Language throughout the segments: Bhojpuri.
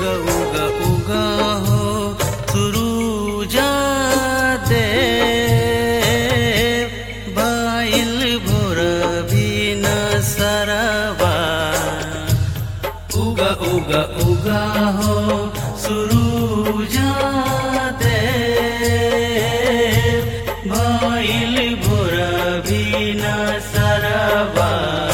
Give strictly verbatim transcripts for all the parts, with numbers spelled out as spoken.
उगा उगा उगा हो सुरुजा दे बाइल भोर भी न सरवा उगा उगा उगा हो सुरुजा दे बाइल भोर भी न सरवा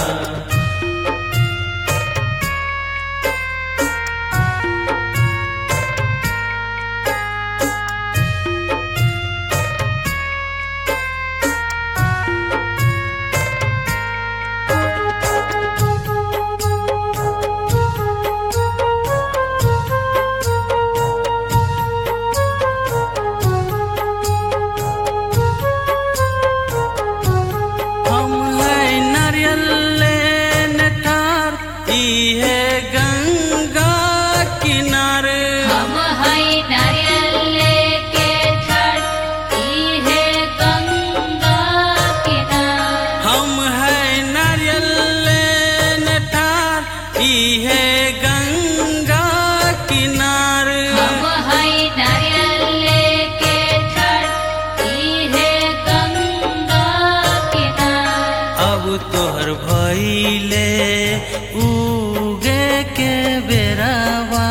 है गंगा किनारे हम है नारियल लेके ठाड़ ई है गंगा किनारे हम है नारियल लेने ठाड़ ई है गंगा किनारे हम है नारियल लेके ठाड़ ई है गंगा किनारे अब तोहर भइले उगे के बेरावा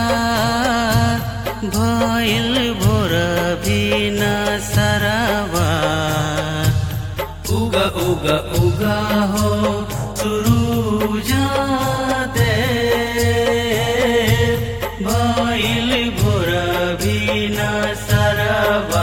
भइल भोर भी न सरवा उगा उगा उगा हो सुरुजा दे भइल भोर भी न सरवा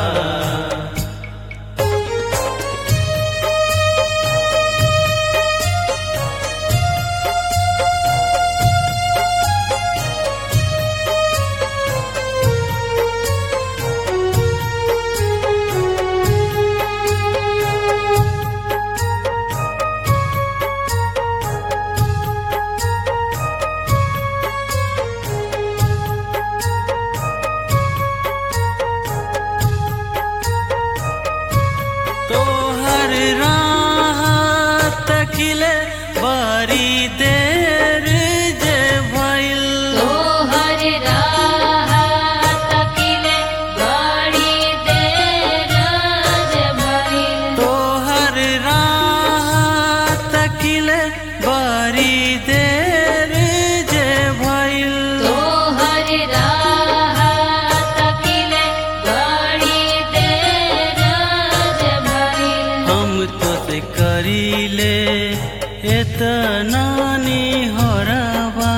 तोहर राह तकिले बारी देर जे भइल तोहर राह तकिले बड़ी देर जे भइल तोहर राह तकिले बारी देर जे भइल तोहर राह तकिले बड़ी देर जे भइल हम तो से करीले एतना निहोरवा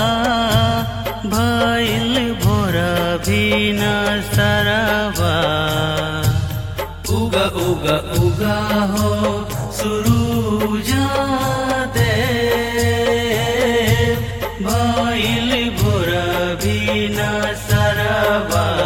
भइल भोर भी न सरवा उगा उगा उगा हो सुरुजा दे भइल भोर भी न सरवा।